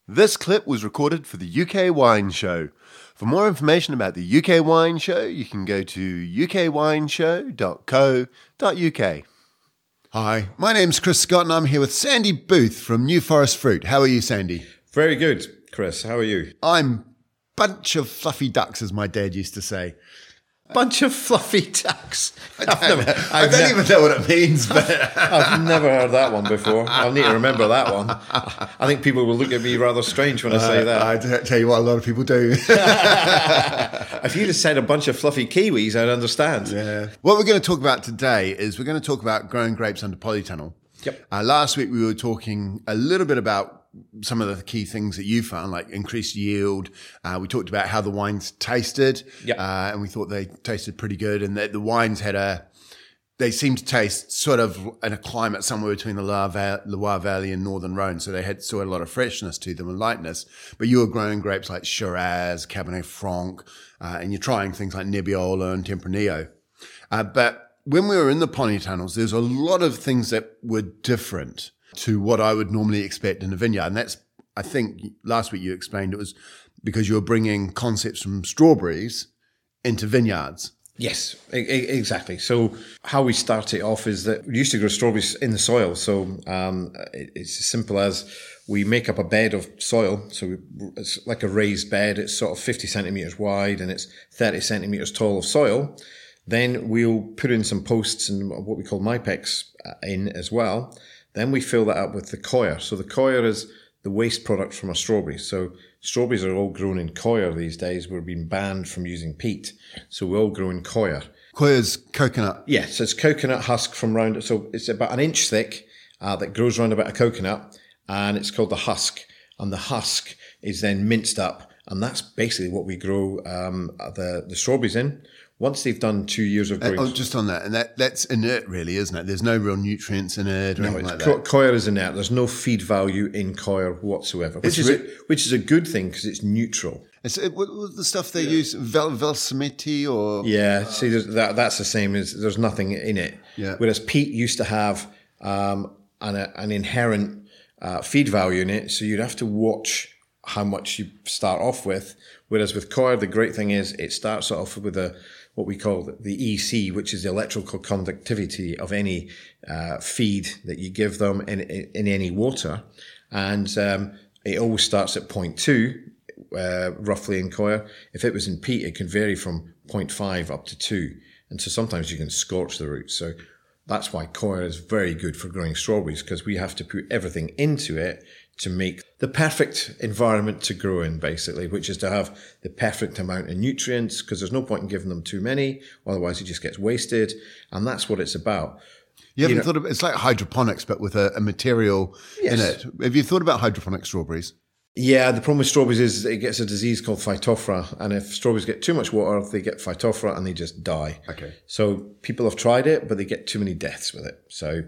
This clip was recorded for the UK Wine Show. For more information about the UK Wine Show, you can go to ukwineshow.co.uk. Hi, my name's Chris Scott and I'm here with Sandy Booth from New Forest Fruit. How are you, Sandy? Very good, Chris. How are you? I'm bunch of fluffy ducks, as my dad used to say. Bunch of fluffy ducks. I don't even know what it means, but I've never heard that one before. I'll need to remember that one. I think people will look at me rather strange when I say that. I tell you what, a lot of people do. If you'd have said a bunch of fluffy kiwis, I'd understand. Yeah. What we're going to talk about today is we're going to talk about growing grapes under polytunnel. Yep. Last week we were talking a little bit about some of the key things that you found, like increased yield. We talked about how the wines tasted, and we thought they tasted pretty good, and that the wines they seemed to taste sort of in a climate somewhere between the Loire Valley and Northern Rhone, so they had sort of a lot of freshness to them and lightness. But you were growing grapes like Shiraz, Cabernet Franc, and you're trying things like Nebbiolo and Tempranillo. But when we were in the polytunnels, there's a lot of things that were different to what I would normally expect in a vineyard. And that's, I think last week you explained it was because you were bringing concepts from strawberries into vineyards. Yes, exactly. So how we start it off is that we used to grow strawberries in the soil. So it's as simple as we make up a bed of soil. So it's like a raised bed. It's sort of 50 centimetres wide and it's 30 centimetres tall of soil. Then we'll put in some posts and what we call Mypex in as well. Then we fill that up with the coir. So the coir is the waste product from a strawberry. So strawberries are all grown in coir these days. We're being banned from using peat. So we all grow in coir. Coir is coconut. Yes, so it's coconut husk from round. So it's about an inch thick that grows around about a coconut, and it's called the husk. And the husk is then minced up, and that's basically what we grow the strawberries in. Once they've done 2 years of growing... just on that, and that's inert really, isn't it? There's no real nutrients in it or anything like that. Coir is inert. There's no feed value in coir whatsoever, which is a good thing because it's neutral. What was the stuff they use? Velsamiti or... Yeah, see, that's the same as there's nothing in it. Yeah. Whereas peat used to have an inherent feed value in it, so you'd have to watch how much you start off with. Whereas with coir, the great thing is it starts off with what we call the EC, which is the electrical conductivity of any feed that you give them in any water. And it always starts at 0.2, roughly in coir. If it was in peat, it can vary from 0.5 up to 2. And so sometimes you can scorch the roots. So that's why coir is very good for growing strawberries, because we have to put everything into it to make the perfect environment to grow in, basically, which is to have the perfect amount of nutrients, because there's no point in giving them too many, otherwise it just gets wasted. And that's what it's about. You haven't thought of it's like hydroponics, but with a material in it. Have you thought about hydroponic strawberries? Yeah, the problem with strawberries is it gets a disease called Phytophthora, and if strawberries get too much water, they get Phytophthora and they just die. Okay. So people have tried it, but they get too many deaths with it. So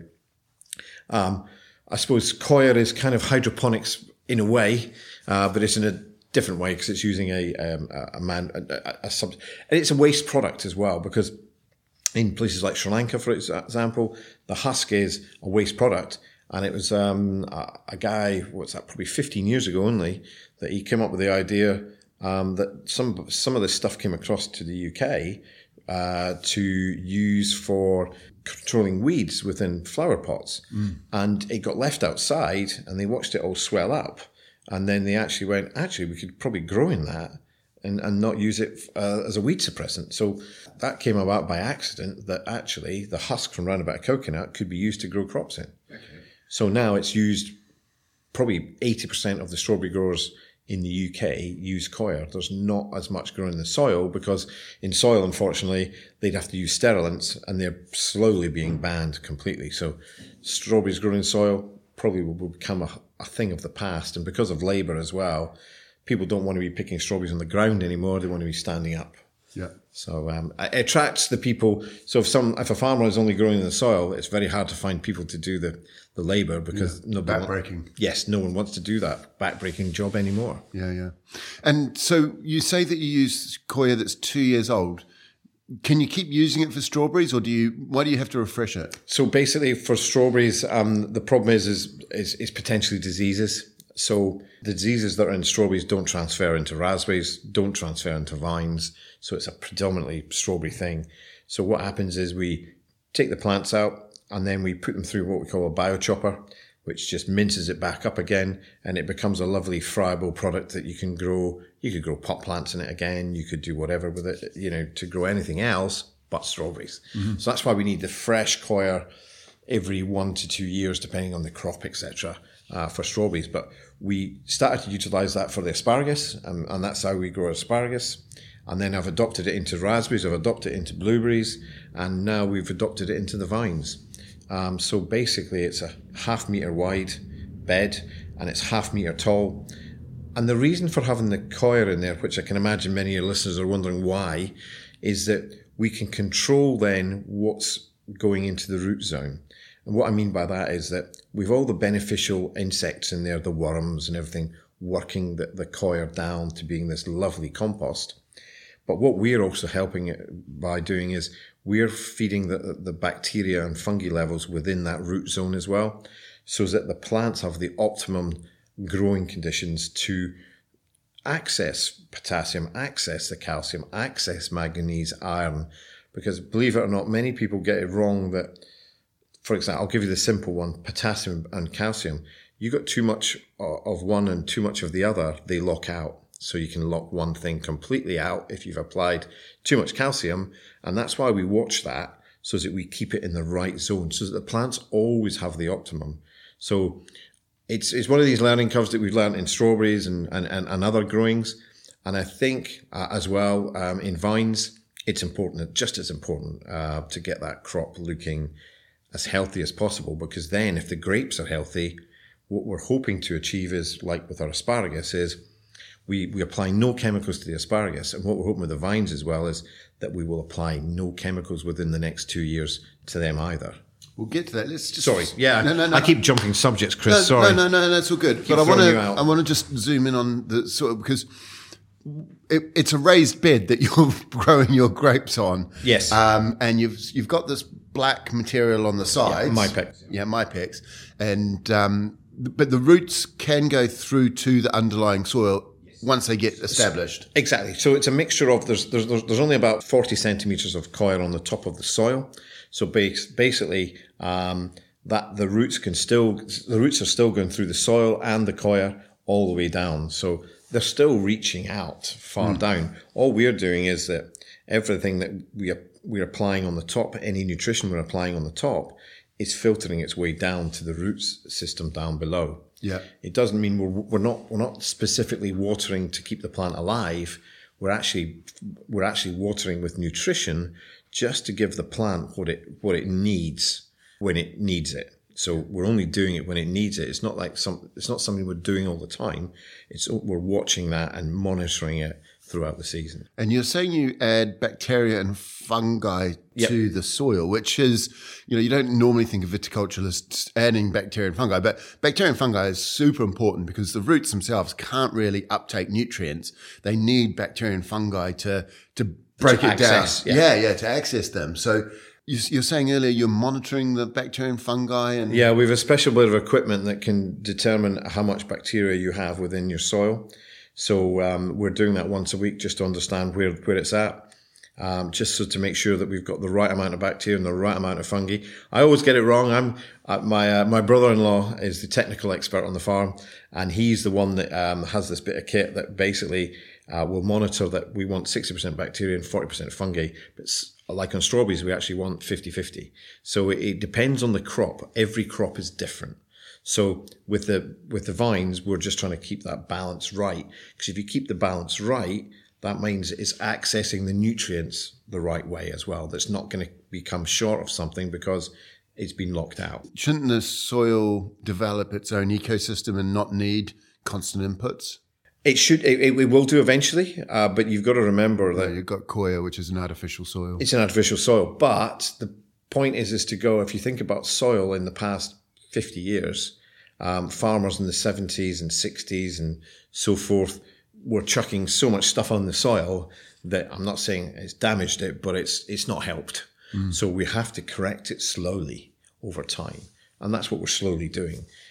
I suppose coir is kind of hydroponics in a way, but it's in a different way because it's using and it's a waste product as well, because in places like Sri Lanka, for example, the husk is a waste product. And it was a guy, probably 15 years ago only, that he came up with the idea that some of this stuff came across to the UK to use for controlling weeds within flower pots. And it got left outside and they watched it all swell up. And then they actually went, we could probably grow in that and not use it as a weed suppressant. So that came about by accident, that actually the husk from round about a coconut could be used to grow crops in. Okay. So now it's used, probably 80% of the strawberry growers in the UK use coir. There's not as much grown in the soil, because in soil, unfortunately, they'd have to use sterilants, and they're slowly being banned completely. So strawberries grown in soil probably will become a thing of the past. And because of labour as well, people don't want to be picking strawberries on the ground anymore. They want to be standing up. Yeah. So it attracts the people. So if a farmer is only growing in the soil, it's very hard to find people to do the labour, because backbreaking. Yes, no one wants to do that backbreaking job anymore. Yeah. And so you say that you use coir that's 2 years old. Can you keep using it for strawberries, or why do you have to refresh it? So basically, for strawberries, the problem is potentially diseases. So the diseases that are in strawberries don't transfer into raspberries, don't transfer into vines. So it's a predominantly strawberry thing. So what happens is we take the plants out and then we put them through what we call a biochopper, which just minces it back up again, and it becomes a lovely friable product that you can grow. You could grow pot plants in it again. You could do whatever with it, to grow anything else but strawberries. Mm-hmm. So that's why we need the fresh coir every 1 to 2 years, depending on the crop, etc., for strawberries. But we started to utilize that for the asparagus, and that's how we grow asparagus. And then I've adopted it into raspberries, I've adopted it into blueberries, and now we've adopted it into the vines. So basically it's a 1/2 metre wide bed and it's 1/2 metre tall. And the reason for having the coir in there, which I can imagine many of your listeners are wondering why, is that we can control then what's going into the root zone. And what I mean by that is that we've all the beneficial insects in there, the worms and everything, working the coir down to being this lovely compost. But what we're also helping it by doing is we're feeding the bacteria and fungi levels within that root zone as well, so that the plants have the optimum growing conditions to access potassium, access the calcium, access manganese, iron. Because believe it or not, many people get it wrong that, for example, I'll give you the simple one, potassium and calcium. You got too much of one and too much of the other, they lock out. So you can lock one thing completely out if you've applied too much calcium. And that's why we watch that, so that we keep it in the right zone, so that the plants always have the optimum. So it's one of these learning curves that we've learned in strawberries and other growings. And I think as well in vines, it's important, just as important to get that crop looking as healthy as possible, because then if the grapes are healthy, what we're hoping to achieve is, like with our asparagus, is we apply no chemicals to the asparagus. And what we're hoping with the vines as well is that we will apply no chemicals within the next 2 years to them either. We'll get to that. Let's just... Sorry. Yeah. No. I keep jumping subjects, Chris. Sorry. No, that's all good. But I want to just zoom in on the sort of, because it's a raised bed that you're growing your grapes on. Yes. And you've got this black material on the sides. Yeah, Mypex. Yeah, Mypex. And, but the roots can go through to the underlying soil once they get established. Exactly. So it's a mixture of, there's only about 40 centimeters of coir on the top of the soil. So basically, that the roots are still going through the soil and the coir all the way down. So they're still reaching out far down. All we're doing is that everything that we're applying on the top, any nutrition we're applying on the top, is filtering its way down to the roots system down below. Yeah. It doesn't mean we're not specifically watering to keep the plant alive. We're actually watering with nutrition just to give the plant what it needs when it needs it. So we're only doing it when it needs it. It's not like it's not something we're doing all the time. We're watching that and monitoring it throughout the season. And you're saying you add bacteria and fungi to the soil, which is, you don't normally think of viticulturists adding bacteria and fungi, but bacteria and fungi is super important because the roots themselves can't really uptake nutrients. They need bacteria and fungi to break it down. To access them. So you're saying earlier you're monitoring the bacteria and fungi, and we have a special bit of equipment that can determine how much bacteria you have within your soil. So we're doing that once a week just to understand where it's at, just so to make sure that we've got the right amount of bacteria and the right amount of fungi. I always get it wrong. My brother-in-law is the technical expert on the farm, and he's the one that has this bit of kit that basically will monitor that we want 60% bacteria and 40% fungi. But like on strawberries, we actually want 50-50. So it depends on the crop. Every crop is different. So with the vines, we're just trying to keep that balance right. Because if you keep the balance right, that means it's accessing the nutrients the right way as well. That's not going to become short of something because it's been locked out. Shouldn't the soil develop its own ecosystem and not need constant inputs? It should. It will do eventually, but you've got to remember that you've got coir, which is an artificial soil. It's an artificial soil, but the point is to go. If you think about soil in the past 50 years, farmers in the 70s and 60s and so forth were chucking so much stuff on the soil that I'm not saying it's damaged it, but it's not helped. So we have to correct it slowly over time, and that's what we're slowly doing.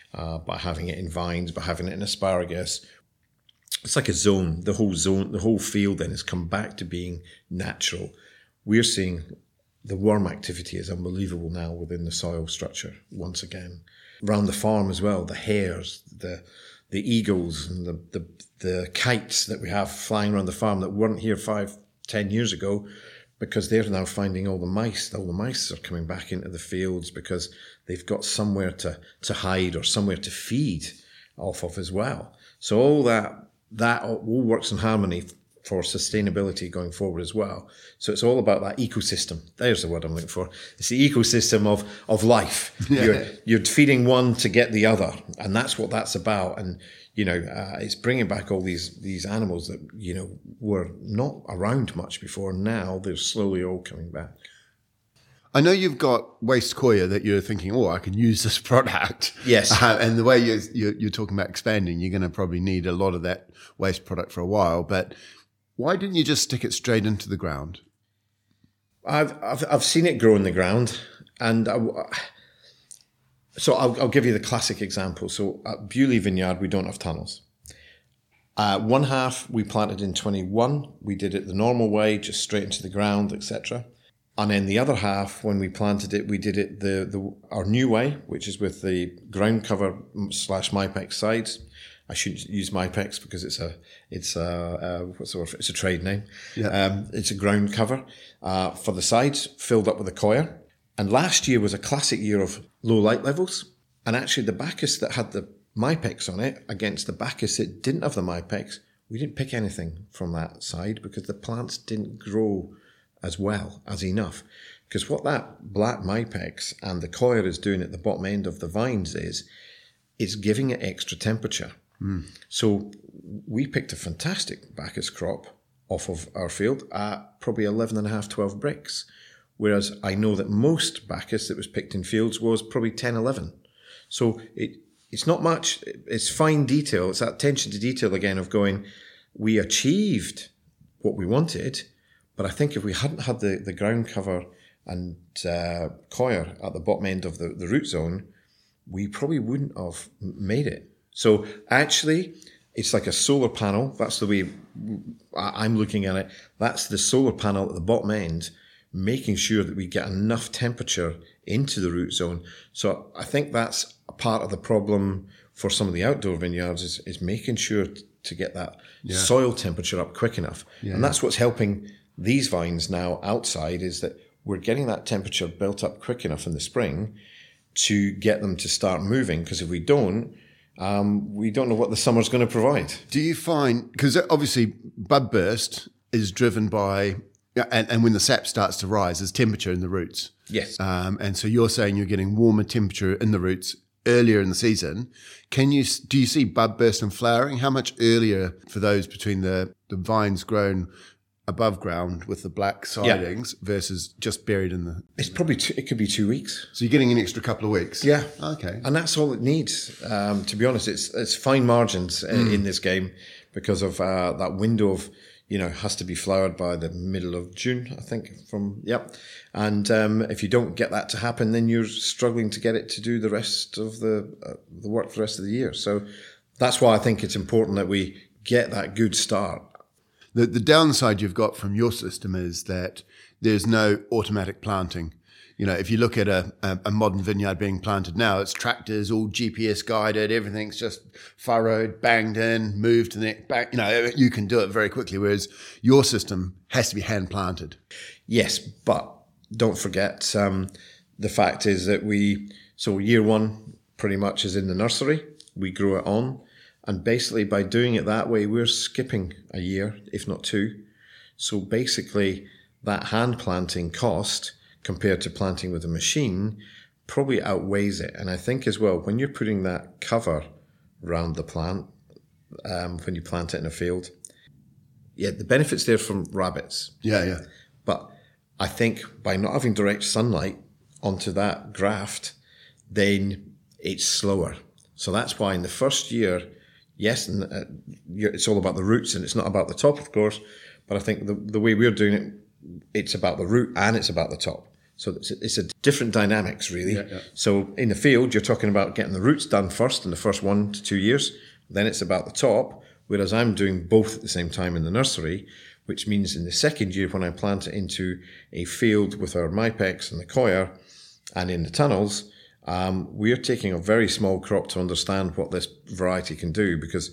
by having it in vines, by having it in asparagus. It's like a zone. The whole field then has come back to being natural. We're seeing the worm activity is unbelievable now within the soil structure once again. Around the farm as well, the hares, the eagles and the kites that we have flying around the farm that weren't here 5-10 years ago, because they're now finding all the mice. All the mice are coming back into the fields because they've got somewhere to hide or somewhere to feed off of as well. So all that all works in harmony for sustainability going forward as well. So it's all about that ecosystem. There's the word I'm looking for. It's the ecosystem of life. Yeah. You're feeding one to get the other, and that's what that's about. And it's bringing back all these animals that were not around much before. Now they're slowly all coming back. I know you've got waste coir that you're thinking, I can use this product. Yes. And the way you're talking about expanding, you're going to probably need a lot of that waste product for a while. But why didn't you just stick it straight into the ground? I've seen it grow in the ground, and so I'll give you the classic example. So at Bewley Vineyard, we don't have tunnels. One half we planted in 21. We did it the normal way, just straight into the ground, etc. And then the other half, when we planted it, we did it our new way, which is with the ground cover / Mypex sides. I shouldn't use Mypex because it's a trade name. Yeah. It's a ground cover for the sides, filled up with a coir. And last year was a classic year of low light levels. And actually the Bacchus that had the Mypex on it against the Bacchus that didn't have the Mypex, we didn't pick anything from that side because the plants didn't grow as well as enough. Because what that black Mypex and the coir is doing at the bottom end of the vines is it's giving it extra temperature. So we picked a fantastic Bacchus crop off of our field at probably 11.5, 12 bricks. Whereas I know that most Bacchus that was picked in fields was probably 10, 11. So it's not much. It's fine detail. It's that attention to detail again of going, we achieved what we wanted, but I think if we hadn't had the ground cover and coir at the bottom end of the root zone, we probably wouldn't have made it. So actually, it's like a solar panel. That's the way I'm looking at it. That's the solar panel at the bottom end, making sure that we get enough temperature into the root zone. So I think that's a part of the problem for some of the outdoor vineyards is making sure to get that soil temperature up quick enough. Yeah. And that's what's helping these vines now outside, is that we're getting that temperature built up quick enough in the spring to get them to start moving. Because if we don't know what the summer's going to provide. Do you find, because obviously bud burst is driven by, and when the sap starts to rise, there's temperature in the roots. Yes. And so you're saying you're getting warmer temperature in the roots earlier in the season. Do you see bud burst and flowering? How much earlier for those between the vines grown above ground with the black sidings versus just buried in the... It's probably, it could be 2 weeks. So you're getting an extra couple of weeks? Yeah. Okay. And that's all it needs. To be honest, it's fine margins in this game because of that window of, has to be flowered by the middle of June, I think, And if you don't get that to happen, then you're struggling to get it to do the rest of the work for the rest of the year. So that's why I think it's important that we get that good start. The downside you've got from your system is that there's no automatic planting. If you look at a modern vineyard being planted now, it's tractors, all GPS guided, everything's just furrowed, banged in, moved to the next back. You can do it very quickly, whereas your system has to be hand planted. Yes, but don't forget, the fact is that year one pretty much is in the nursery. We grow it on. And basically by doing it that way, we're skipping a year, if not two. So basically that hand planting cost compared to planting with a machine probably outweighs it. And I think as well, when you're putting that cover around the plant, when you plant it in a field, the benefits there from rabbits. Yeah. But I think by not having direct sunlight onto that graft, then it's slower. So that's why in the first year, yes, and it's all about the roots and it's not about the top, of course. But I think the way we're doing it, it's about the root and it's about the top. So it's a different dynamics, really. So in the field, you're talking about getting the roots done first in the first 1 to 2 years. Then it's about the top, whereas I'm doing both at the same time in the nursery, which means in the second year when I plant it into a field with our Mypex and the Coir and in the tunnels, we're taking a very small crop to understand what this variety can do because,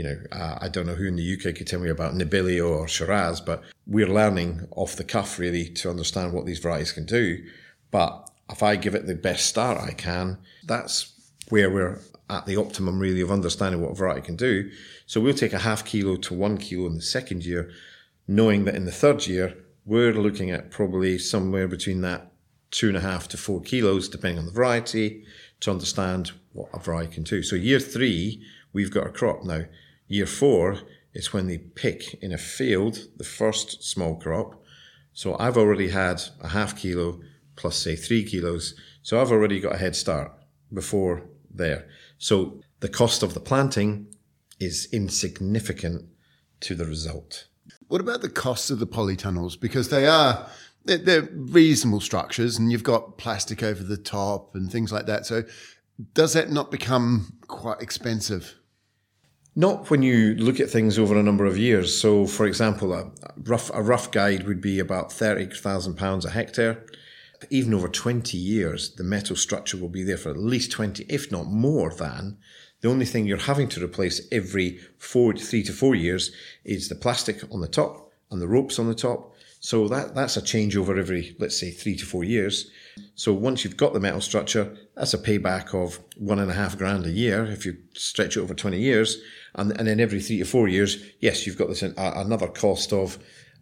I don't know who in the UK could tell me about Nebbiolo or Shiraz, but we're learning off the cuff really to understand what these varieties can do. But if I give it the best start I can, that's where we're at the optimum really of understanding what a variety can do. So we'll take a ½ kilo to 1 kilo in the second year, knowing that in the third year, we're looking at probably somewhere between that 2.5 to 4 kilos, depending on the variety, to understand what a variety can do. So year 3, we've got a crop. Now, year 4 is when they pick in a field the first small crop. So I've already had a ½ kilo plus, say, 3 kilos. So I've already got a head start before there. So the cost of the planting is insignificant to the result. What about the cost of the polytunnels? Because they're reasonable structures and you've got plastic over the top and things like that. So does that not become quite expensive? Not when you look at things over a number of years. So, for example, a rough guide would be about £30,000 a hectare. Even over 20 years, the metal structure will be there for at least 20, if not more than. The only thing you're having to replace every 3 to 4 years is the plastic on the top and the ropes on the top. So that's a changeover every, let's say, 3 to 4 years. So once you've got the metal structure, that's a payback of $1.5 grand a year if you stretch it over 20 years. And then every 3 to 4 years, yes, you've got this another cost of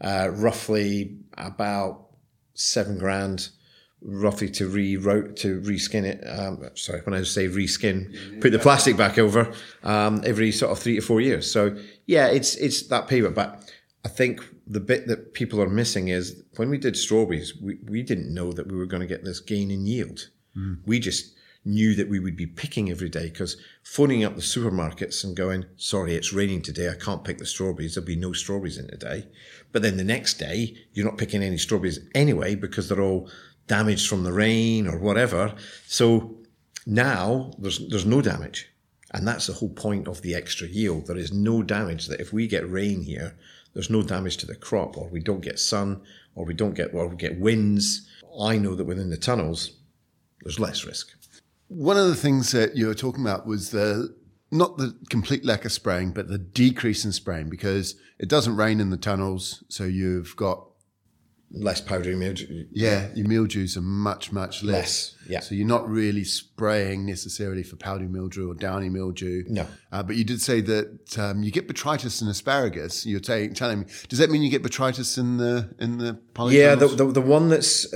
roughly about $7 grand, roughly to reskin it. Sorry, when I say reskin, put the plastic back over every sort of 3 to 4 years. So yeah, it's that payback. But I think the bit that people are missing is when we did strawberries, we didn't know that we were going to get this gain in yield. We just knew that we would be picking every day because phoning up the supermarkets and going, sorry, it's raining today, I can't pick the strawberries, there'll be no strawberries in today. But then the next day, you're not picking any strawberries anyway because they're all damaged from the rain or whatever. So now there's no damage. And that's the whole point of the extra yield. There is no damage, that if we get rain here, there's no damage to the crop, or we don't get sun, or we get winds. I know that within the tunnels, there's less risk. One of the things that you were talking about was not the complete lack of spraying, but the decrease in spraying, because it doesn't rain in the tunnels, so you've got less powdery mildew. Yeah, your mildews are much, much less. Yeah. So you're not really spraying necessarily for powdery mildew or downy mildew. No. But you did say that you get botrytis in asparagus. You're telling me, does that mean you get botrytis in the polytunnels? Yeah, the one that's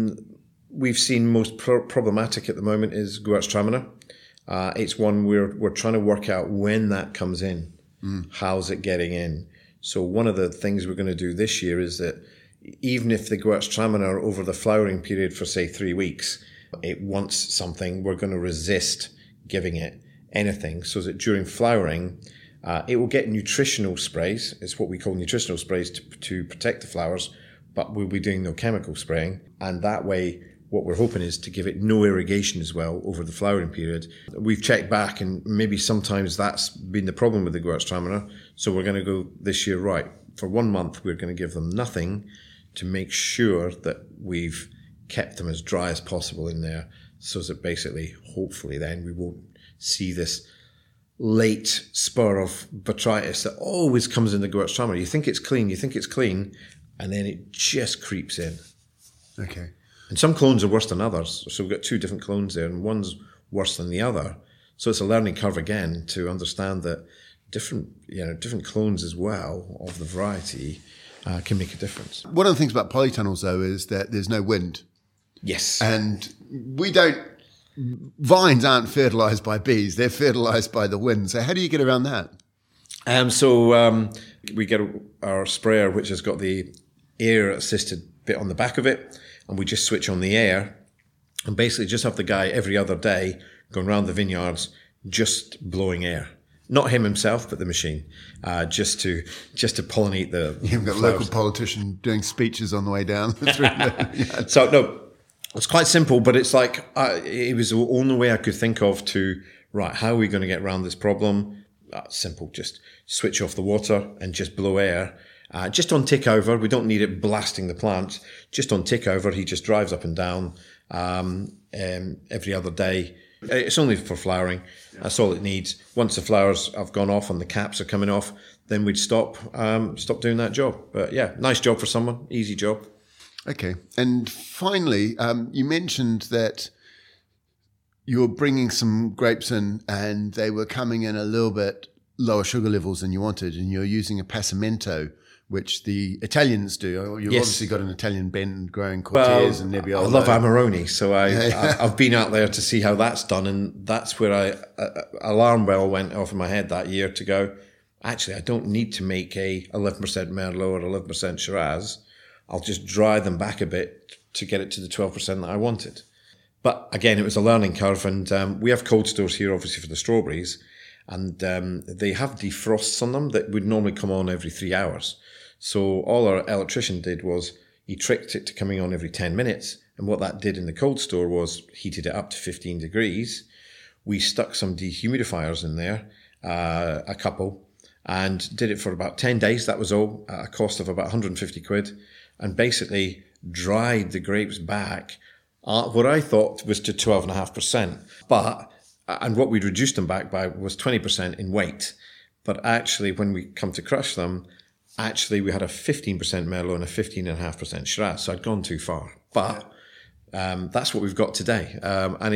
we've seen most problematic at the moment is Gewürztraminer. It's one we're trying to work out when that comes in. How's it getting in? So one of the things we're going to do this year is that even if the Gewürztraminer over the flowering period for, say, 3 weeks, it wants something, we're going to resist giving it anything so that during flowering, it will get nutritional sprays. It's what we call nutritional sprays to protect the flowers, but we'll be doing no chemical spraying. And that way, what we're hoping is to give it no irrigation as well over the flowering period. We've checked back and maybe sometimes that's been the problem with the Gewürztraminer. So we're going to go this year, right, for 1 month, we're going to give them nothing to make sure that we've kept them as dry as possible in there so that basically, hopefully then we won't see this late spur of botrytis that always comes in the Gewürztraminer. You think it's clean, and then it just creeps in. Okay. And some clones are worse than others. So we've got 2 different clones there, and one's worse than the other. So it's a learning curve again to understand that different clones as well of the variety can make a difference. One of the things about polytunnels, though, is that there's no wind. Yes. And vines aren't fertilized by bees, they're fertilized by the wind. So how do you get around that? We get our sprayer, which has got the air-assisted bit on the back of it, and we just switch on the air and basically just have the guy every other day going around the vineyards just blowing air. Not him himself, but the machine, just to pollinate the You've got a flowers. local politician doing speeches on the way down through the So no, It's quite simple, but it's like it was the only way I could think of to, right, how are we going to get around this problem? Simple, just switch off the water and just blow air. Just on tick over, we don't need it blasting the plant. Just on tick over, he just drives up and down every other day. It's only for flowering. That's all it needs. Once the flowers have gone off and the caps are coming off, then we'd stop doing that job. But yeah, nice job for someone, easy job. Okay. And finally, you mentioned that you were bringing some grapes in and they were coming in a little bit lower sugar levels than you wanted, and you're using a Passamento, which the Italians do. You've obviously got an Italian blend growing Cortez and Nebbiolo. I love Amarone, so I've been out there to see how that's done, and that's where alarm bell went off in my head that year to go, actually, I don't need to make a 11% Merlot or 11% Shiraz. I'll just dry them back a bit to get it to the 12% that I wanted. But again, it was a learning curve, and we have cold stores here, obviously, for the strawberries, and they have defrosts on them that would normally come on every 3 hours. So all our electrician did was he tricked it to coming on every 10 minutes. And what that did in the cold store was heated it up to 15 degrees. We stuck some dehumidifiers in there, a couple, and did it for about 10 days. That was all at a cost of about 150 quid. And basically dried the grapes back what I thought was to 12.5%. And what we'd reduced them back by was 20% in weight. But actually, when we come to crush them, actually we had a 15% Merlot and a 15.5% Shiraz. So I'd gone too far. But that's what we've got today. And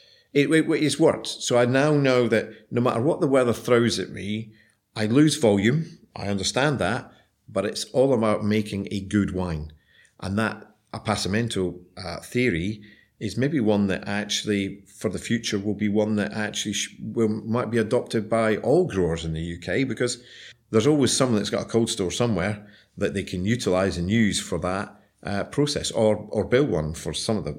it's worked. So I now know that no matter what the weather throws at me, I lose volume. I understand that. But it's all about making a good wine. And that a Passamento theory is maybe one that actually, for the future, will be one that actually might be adopted by all growers in the UK, because there's always someone that's got a cold store somewhere that they can utilise and use for that process, or build one for some of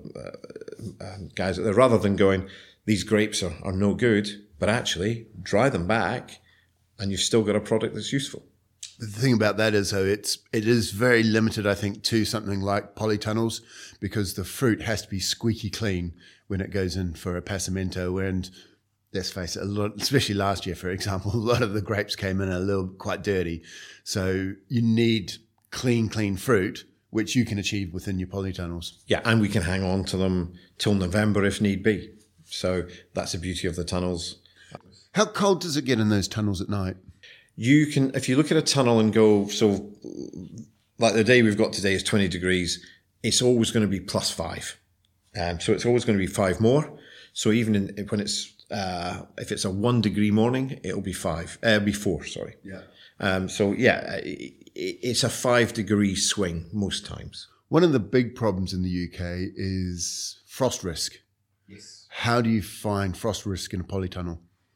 the guys out there, rather than going, these grapes are no good, but actually dry them back and you've still got a product that's useful. The thing about that is, though, it is very limited, I think, to something like polytunnels, because the fruit has to be squeaky clean when it goes in for a Passamento. And let's face it, especially last year, for example, a lot of the grapes came in quite dirty. So you need clean fruit, which you can achieve within your polytunnels. Yeah, and we can hang on to them till November if need be. So that's the beauty of the tunnels. How cold does it get in those tunnels at night? You can, if you look at a tunnel and go, so like the day we've got today is 20 degrees, it's always going to be +5. So it's always going to be 5 more. So even when it's, if it's a 1 degree morning, it'll be 4, sorry. Yeah. So yeah, it's a 5 degree swing most times. One of the big problems in the UK is frost risk. Yes. How do you find frost risk in a polytunnel?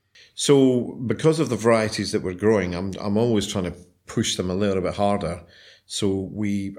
So because of the varieties that we're growing, I'm always trying to push them a little bit harder. So you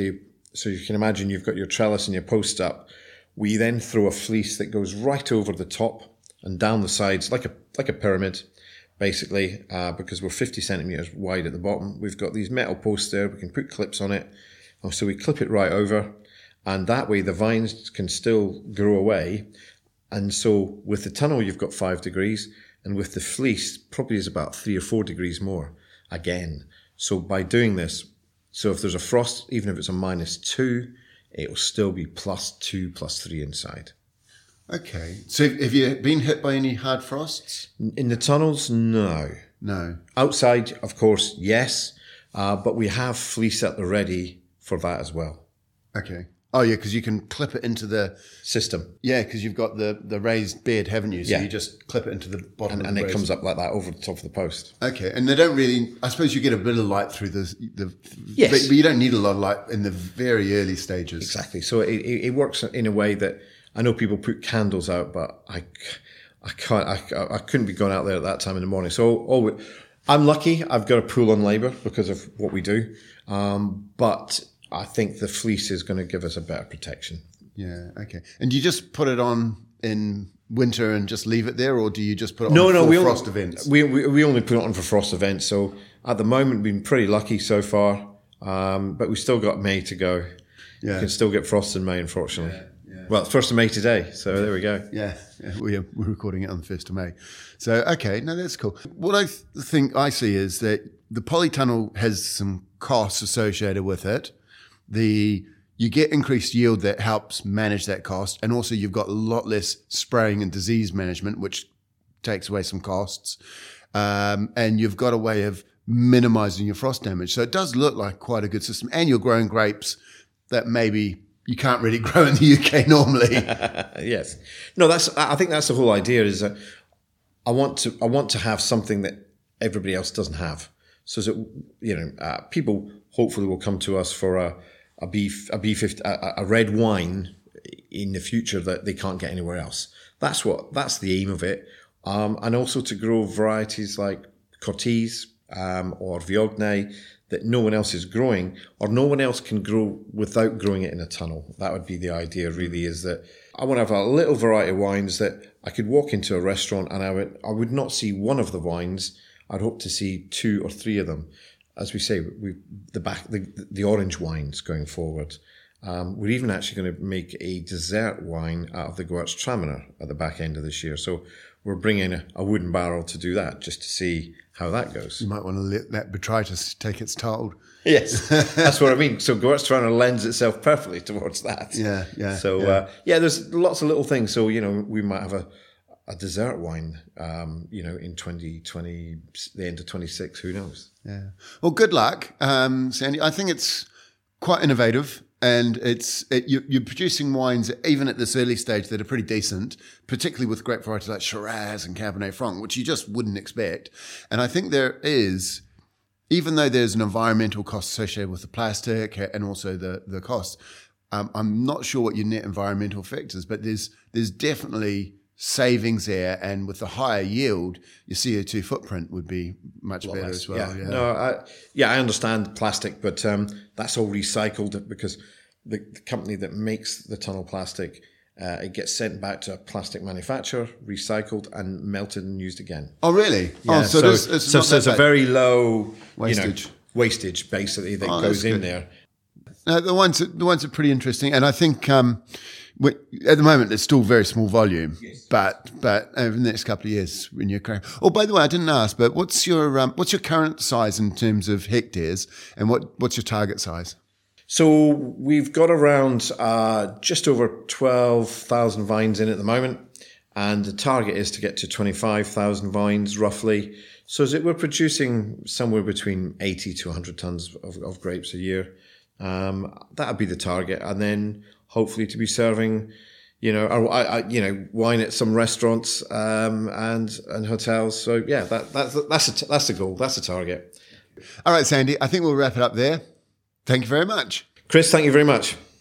can imagine you've got your trellis and your post up. We then throw a fleece that goes right over the top and down the sides, like a pyramid, basically, because we're 50 centimeters wide at the bottom. We've got these metal posts there. We can put clips on it. So we clip it right over, and that way the vines can still grow away. And so with the tunnel, you've got 5 degrees. And with the fleece, probably is about 3 or 4 degrees more again. So by doing this, so if there's a frost, even if it's a -2, it'll still be +2, +3 inside. Okay. So have you been hit by any hard frosts? In the tunnels, no. No. Outside, of course, yes. But we have fleece at the ready for that as well. Okay. Oh, yeah, because you can clip it into the system. Yeah, because you've got the raised bed, haven't you? So yeah. You just clip it into the bottom and it comes up like that over the top of the post. Okay, and they don't really, I suppose you get a bit of light through the yes. But you don't need a lot of light in the very early stages. Exactly. So it works in a way that, I know people put candles out, but I couldn't be going out there at that time in the morning. So I'm lucky I've got a pool on labour because of what we do. But I think the fleece is going to give us a better protection. Yeah, okay. And do you just put it on in winter and just leave it there, or do you just put it on for frost events? We only put it on for frost events. So at the moment, we've been pretty lucky so far, but we've still got May to go. Yeah. You can still get frost in May, unfortunately. Yeah. Well, it's 1st of May today, so there we go. Yeah, we're recording it on the 1st of May. So, okay, no, that's cool. What I think I see is that the polytunnel has some costs associated with it. You get increased yield that helps manage that cost, and also you've got a lot less spraying and disease management, which takes away some costs. And you've got a way of minimizing your frost damage. So it does look like quite a good system. And you're growing grapes that maybe you can't really grow in the UK normally. Yes. No, I think that's the whole idea, is that I want to have something that everybody else doesn't have. So that, people hopefully will come to us for a B50, a red wine in the future that they can't get anywhere else. That's the aim of it. And also to grow varieties like Cortese or Viognier that no one else is growing, or no one else can grow without growing it in a tunnel. That would be the idea, really, is that I want to have a little variety of wines that I could walk into a restaurant and I would not see one of the wines. I'd hope to see 2 or 3 of them. As we say, the orange wines going forward. We're even actually going to make a dessert wine out of the Gewürztraminer at the back end of this year. So we're bringing a wooden barrel to do that, just to see how that goes. You might want to let that botrytis take its toll. Yes, that's what I mean. So Gewürztraminer lends itself perfectly towards that. Yeah. So there's lots of little things. So we might have a dessert wine, in 2020, the end of 26. Who knows? Yeah. Well, good luck, Sandy. I think it's quite innovative. And you're producing wines, even at this early stage, that are pretty decent, particularly with grape varieties like Shiraz and Cabernet Franc, which you just wouldn't expect. And I think there is, even though there's an environmental cost associated with the plastic and also the cost, I'm not sure what your net environmental effect is, but there's definitely savings there, and with the higher yield, your CO2 footprint would be much better as well. Yeah. No, I understand plastic, but that's all recycled, because the company that makes the tunnel plastic, it gets sent back to a plastic manufacturer, recycled and melted and used again. Oh, really? Yeah, oh, so it's a very low wastage, basically that goes in there. The ones are pretty interesting, and I think. At the moment, it's still very small volume, yes. but over the next couple of years, when you're growing. Oh, by the way, I didn't ask, but what's your current size in terms of hectares, and what's your target size? So we've got around just over 12,000 vines in at the moment, and the target is to get to 25,000 vines roughly. So we're producing somewhere between 80 to 100 tons of grapes a year. That would be the target, and then hopefully to be serving, wine at some restaurants and hotels. So yeah, that's the goal. That's the target. All right, Sandy. I think we'll wrap it up there. Thank you very much, Chris. Thank you very much.